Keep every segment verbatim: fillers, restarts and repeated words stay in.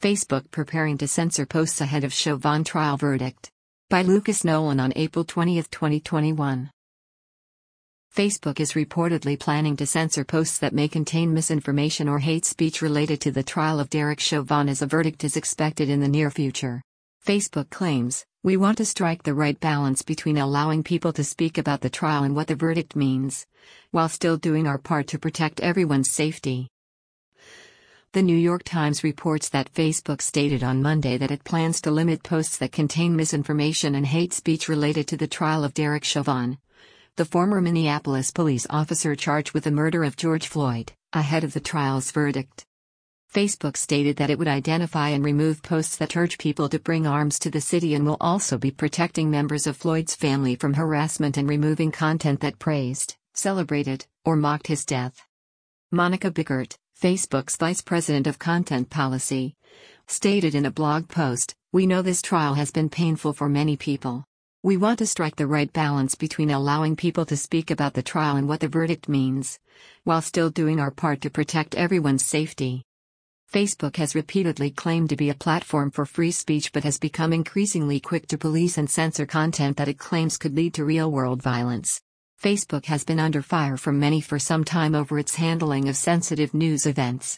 Facebook preparing to censor posts ahead of Chauvin trial verdict. By Lucas Nolan on April twentieth, twenty twenty-one. Facebook is reportedly planning to censor posts that may contain misinformation or hate speech related to the trial of Derek Chauvin as a verdict is expected in the near future. Facebook claims, "We want to strike the right balance between allowing people to speak about the trial and what the verdict means, while still doing our part to protect everyone's safety." The New York Times reports that Facebook stated on Monday that it plans to limit posts that contain misinformation and hate speech related to the trial of Derek Chauvin, the former Minneapolis police officer charged with the murder of George Floyd, ahead of the trial's verdict. Facebook stated that it would identify and remove posts that urge people to bring arms to the city and will also be protecting members of Floyd's family from harassment and removing content that praised, celebrated, or mocked his death. Monica Bickert, Facebook's vice president of content policy, stated in a blog post, "We know this trial has been painful for many people. We want to strike the right balance between allowing people to speak about the trial and what the verdict means, while still doing our part to protect everyone's safety." Facebook has repeatedly claimed to be a platform for free speech but has become increasingly quick to police and censor content that it claims could lead to real-world violence. Facebook has been under fire from many for some time over its handling of sensitive news events.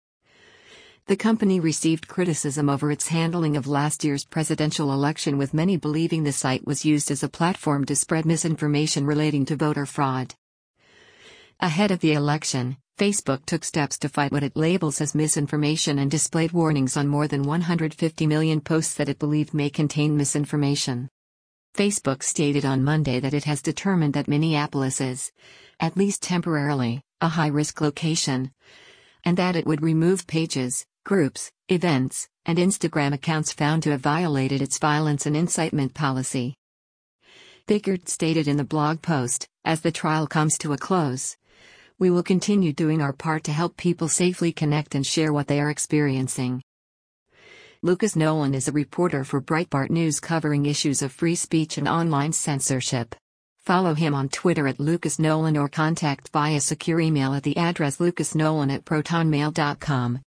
The company received criticism over its handling of last year's presidential election, with many believing the site was used as a platform to spread misinformation relating to voter fraud. Ahead of the election, Facebook took steps to fight what it labels as misinformation and displayed warnings on more than one hundred fifty million posts that it believed may contain misinformation. Facebook stated on Monday that it has determined that Minneapolis is, at least temporarily, a high-risk location, and that it would remove pages, groups, events, and Instagram accounts found to have violated its violence and incitement policy. Bickert stated in the blog post, "As the trial comes to a close, we will continue doing our part to help people safely connect and share what they are experiencing." Lucas Nolan is a reporter for Breitbart News covering issues of free speech and online censorship. Follow him on Twitter at Lucas Nolan or contact via secure email at the address lucasnolan at protonmail dot com.